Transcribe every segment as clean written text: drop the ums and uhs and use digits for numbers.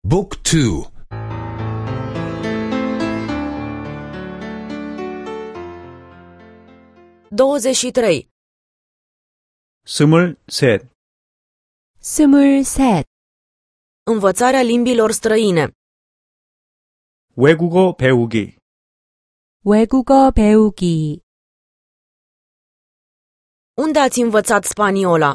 Book 2. 23. 23. 23. Învățarea limbilor străine. 외국어 배우기. 외국어 배우기. Unde ați învățat spaniola?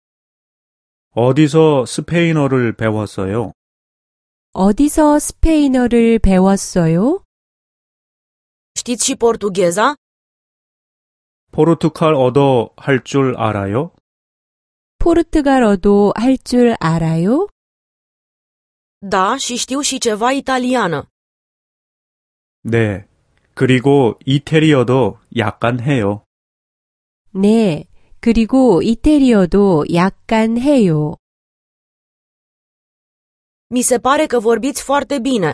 어디서 스페인어를 배웠어요? 어디서 스페인어를 배웠어요? Știți și portugheza? 포르투갈어도 할 줄 알아요? 포르투갈어도 할 줄 알아요? Da, și știu și ceva italiană. 네. 그리고 이태리어도 약간 해요. 네. 그리고 이태리어도 약간 해요. Mi se pare că vorbiți foarte bine.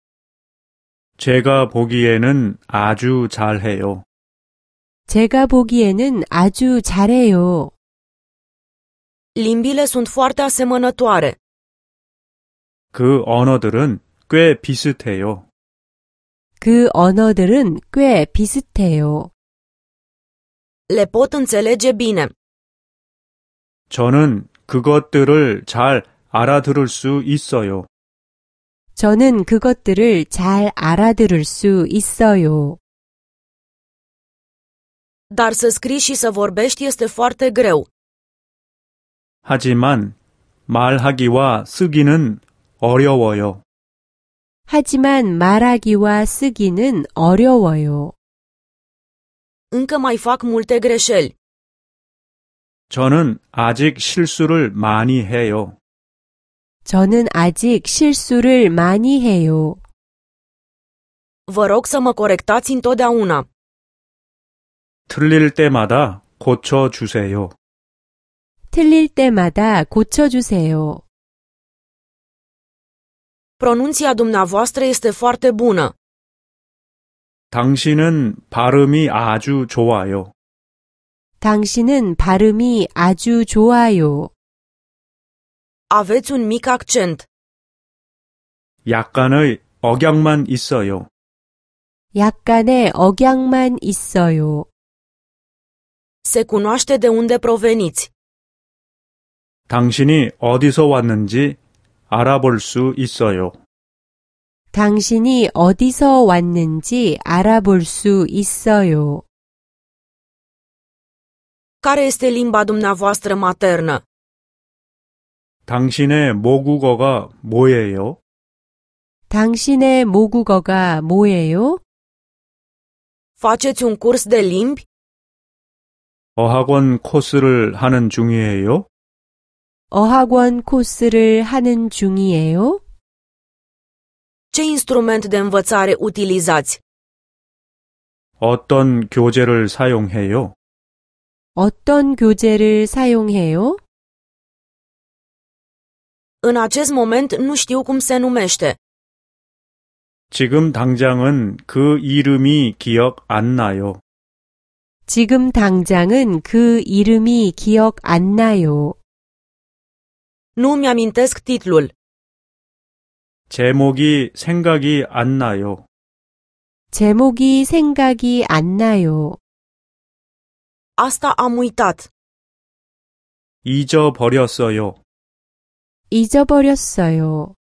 제가 보기에는 아주 잘해요. 제가 보기에는 아주 잘해요. Limbile sunt foarte asemănătoare. 그 언어들은 꽤 비슷해요. 그 언어들은 꽤 비슷해요. Le pot înțelege bine. 저는 그것들을 잘 알아들을 수 있어요. 저는 그것들을 잘 알아들을 수 있어요. Dar să scrii și să vorbești este foarte greu. 하지만 말하기와 쓰기는 어려워요. 하지만 말하기와 쓰기는 어려워요. Încă mai fac multe greșeli. 저는 아직 실수를 많이 해요. 저는 아직 실수를 많이 해요. Vă rog să mă corectați întotdeauna. 틀릴 때마다 고쳐주세요. 틀릴 때마다 고쳐주세요. Pronunția dumneavoastră este foarte bună. 당신은 발음이 아주 좋아요. 당신은 발음이 아주 좋아요. Aveți un mic accent. 약간의 억양만 있어요. 약간의 억양만 있어요. Se cunoaște de unde proveniți. 당신이 어디서 왔는지 알아볼 수 있어요. 당신이 어디서 왔는지 알아볼 수 있어요. Care este limba dumneavoastră maternă? 당신의 모국어가 뭐예요? 당신의 모국어가 뭐예요? Faceți un curs de limbi? 어학원 코스를 하는 중이에요? 어학원 코스를 하는 중이에요? Ce instrument de învățare utilizați? 어떤 교재를 사용해요? 어떤 교재를 사용해요? În acest moment nu știu cum se numește. 지금 당장은 그 이름이 기억 안 나요. 지금 당장은 그 이름이 기억 안 나요. Nu îmi amintesc titlul. 제목이 생각이 안 나요. 제목이 생각이 안 나요. Asta am uitat. 잊어버렸어요. 잊어버렸어요.